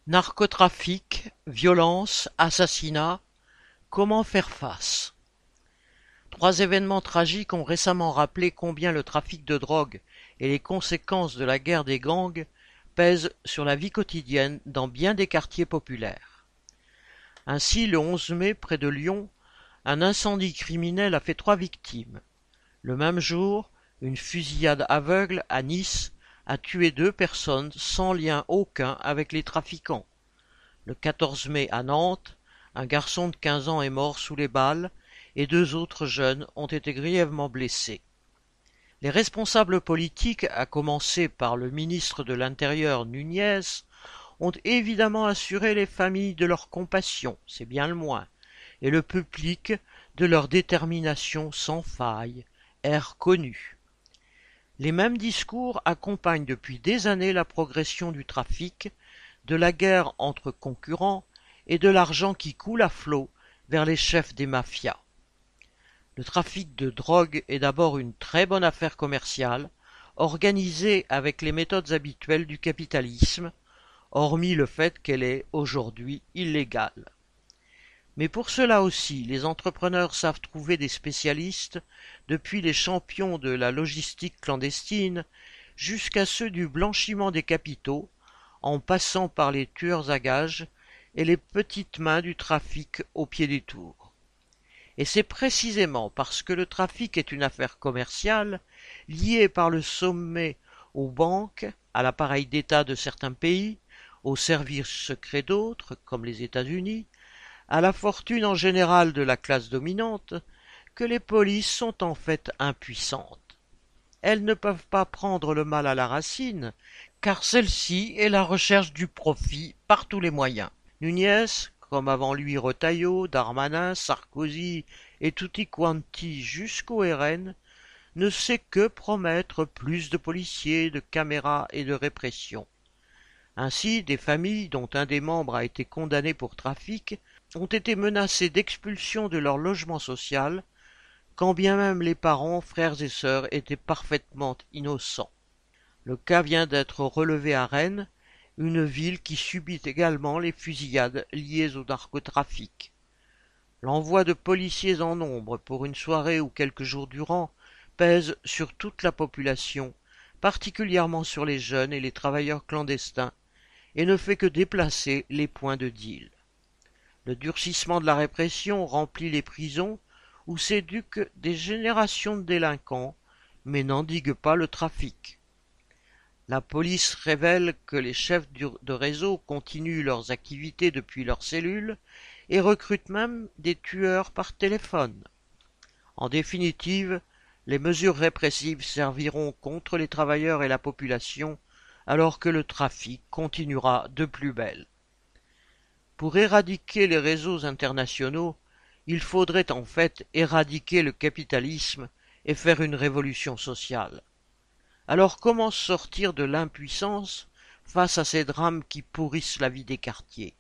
Narcotrafic, violence, assassinat, comment faire face? Trois événements tragiques ont récemment rappelé combien le trafic de drogue et les conséquences de la guerre des gangs pèsent sur la vie quotidienne dans bien des quartiers populaires. Ainsi, le 11 mai, près de Lyon, un incendie criminel a fait 3 victimes. Le même jour, une fusillade aveugle à Nice a tué 2 personnes sans lien aucun avec les trafiquants. Le 14 mai à Nantes, un garçon de 15 ans est mort sous les balles et 2 autres jeunes ont été grièvement blessés. Les responsables politiques, à commencer par le ministre de l'Intérieur Nunez, ont évidemment assuré les familles de leur compassion, c'est bien le moins, et le public de leur détermination sans faille, air connu. Les mêmes discours accompagnent depuis des années la progression du trafic, de la guerre entre concurrents et de l'argent qui coule à flot vers les chefs des mafias. Le trafic de drogue est d'abord une très bonne affaire commerciale, organisée avec les méthodes habituelles du capitalisme, hormis le fait qu'elle est aujourd'hui illégale. Mais pour cela aussi, les entrepreneurs savent trouver des spécialistes, depuis les champions de la logistique clandestine jusqu'à ceux du blanchiment des capitaux, en passant par les tueurs à gages et les petites mains du trafic au pied des tours. Et c'est précisément parce que le trafic est une affaire commerciale, liée par le sommet aux banques, à l'appareil d'État de certains pays, aux services secrets d'autres, comme les États-Unis, à la fortune en général de la classe dominante, que les polices sont en fait impuissantes. Elles ne peuvent pas prendre le mal à la racine, car celle-ci est la recherche du profit par tous les moyens. Nunez, comme avant lui Retailleau, Darmanin, Sarkozy et tutti quanti jusqu'au RN, ne sait que promettre plus de policiers, de caméras et de répression. Ainsi, des familles dont un des membres a été condamné pour trafic ont été menacées d'expulsion de leur logement social, quand bien même les parents, frères et sœurs étaient parfaitement innocents. Le cas vient d'être relevé à Rennes, une ville qui subit également les fusillades liées au narcotrafic. L'envoi de policiers en nombre pour une soirée ou quelques jours durant pèse sur toute la population, particulièrement sur les jeunes et les travailleurs clandestins, et ne fait que déplacer les points de deal. Le durcissement de la répression remplit les prisons où s'éduquent des générations de délinquants, mais n'endigue pas le trafic. La police révèle que les chefs de réseau continuent leurs activités depuis leurs cellules et recrutent même des tueurs par téléphone. En définitive, les mesures répressives serviront contre les travailleurs et la population, alors que le trafic continuera de plus belle. Pour éradiquer les réseaux internationaux, il faudrait en fait éradiquer le capitalisme et faire une révolution sociale. Alors comment sortir de l'impuissance face à ces drames qui pourrissent la vie des quartiers?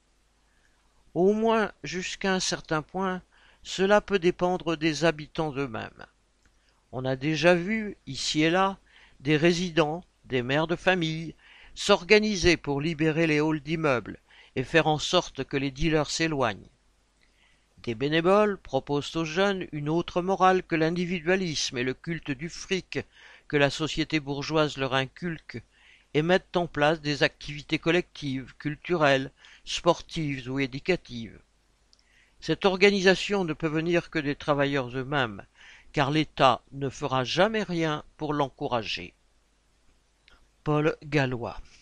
Au moins jusqu'à un certain point, cela peut dépendre des habitants eux-mêmes. On a déjà vu, ici et là, des résidents, des mères de famille, s'organiser pour libérer les halls d'immeubles et faire en sorte que les dealers s'éloignent. Des bénévoles proposent aux jeunes une autre morale que l'individualisme et le culte du fric que la société bourgeoise leur inculque et mettent en place des activités collectives, culturelles, sportives ou éducatives. Cette organisation ne peut venir que des travailleurs eux-mêmes, car l'État ne fera jamais rien pour l'encourager. Paul Gallois.